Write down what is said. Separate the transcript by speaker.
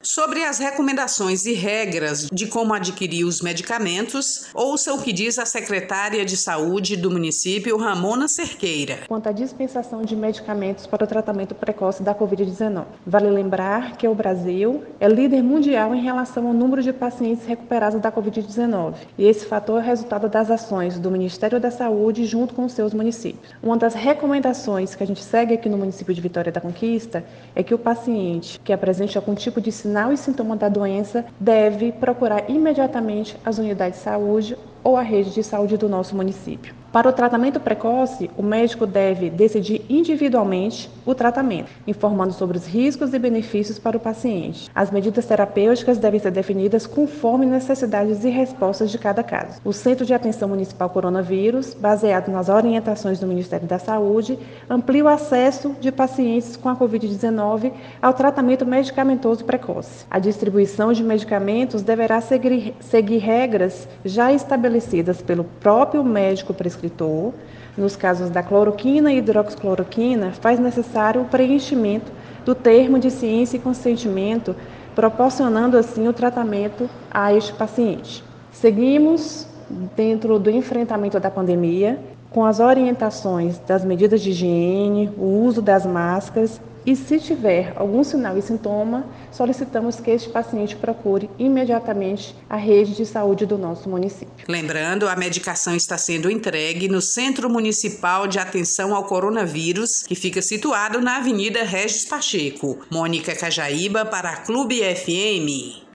Speaker 1: Sobre as recomendações e regras de como adquirir os medicamentos, ouça o que diz a secretária de Saúde do município, Ramona Cerqueira.
Speaker 2: Quanto à dispensação de medicamentos para o tratamento precoce da Covid-19, vale lembrar que o Brasil é líder mundial em relação ao número de pacientes recuperados da Covid-19, e esse fator é resultado das ações do Ministério da Saúde junto com os seus municípios. Uma das recomendações que a gente segue aqui no município de Vitória da Conquista é que o paciente que apresente algum tipo de sinal e sintoma da doença deve procurar imediatamente as unidades de saúde ou a rede de saúde do nosso município. Para o tratamento precoce, o médico deve decidir individualmente o tratamento, informando sobre os riscos e benefícios para o paciente. As medidas terapêuticas devem ser definidas conforme necessidades e respostas de cada caso. O Centro de Atenção Municipal Coronavírus, baseado nas orientações do Ministério da Saúde, amplia o acesso de pacientes com a Covid-19 ao tratamento medicamentoso precoce. A distribuição de medicamentos deverá seguir regras já estabelecidas pelo próprio médico prescritor. Nos casos da cloroquina e hidroxicloroquina, faz necessário o preenchimento do termo de ciência e consentimento, proporcionando assim o tratamento a este paciente. Seguimos dentro do enfrentamento da pandemia, com as orientações das medidas de higiene, o uso das máscaras, e se tiver algum sinal e sintoma, solicitamos que este paciente procure imediatamente a rede de saúde do nosso município.
Speaker 1: Lembrando, a medicação está sendo entregue no Centro Municipal de Atenção ao Coronavírus, que fica situado na Avenida Regis Pacheco. Mônica Cajaíba para a Clube FM.